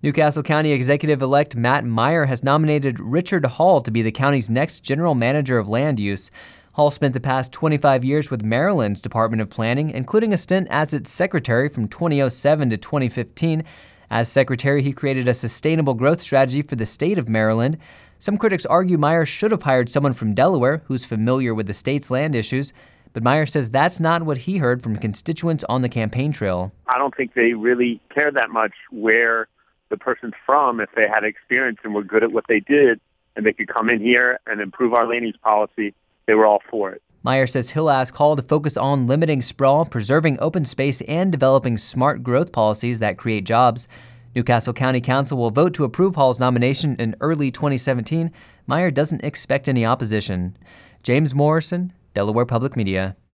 Newcastle County Executive-elect Matt Meyer has nominated Richard Hall to be the county's next general manager of land use. Hall spent the past 25 years with Maryland's Department of Planning, including a stint as its secretary from 2007 to 2015. As secretary, he created a sustainable growth strategy for the state of Maryland. Some critics argue Meyer should have hired someone from Delaware who's familiar with the state's land issues, but Meyer says that's not what he heard from constituents on the campaign trail. I don't think they really care that much where the person's from. If they had experience and were good at what they did and they could come in here and improve our land use policy, they were all for it. Meyer says he'll ask Hall to focus on limiting sprawl, preserving open space, and developing smart growth policies that create jobs. Newcastle County Council will vote to approve Hall's nomination in early 2017. Meyer doesn't expect any opposition. James Morrison, Delaware Public Media.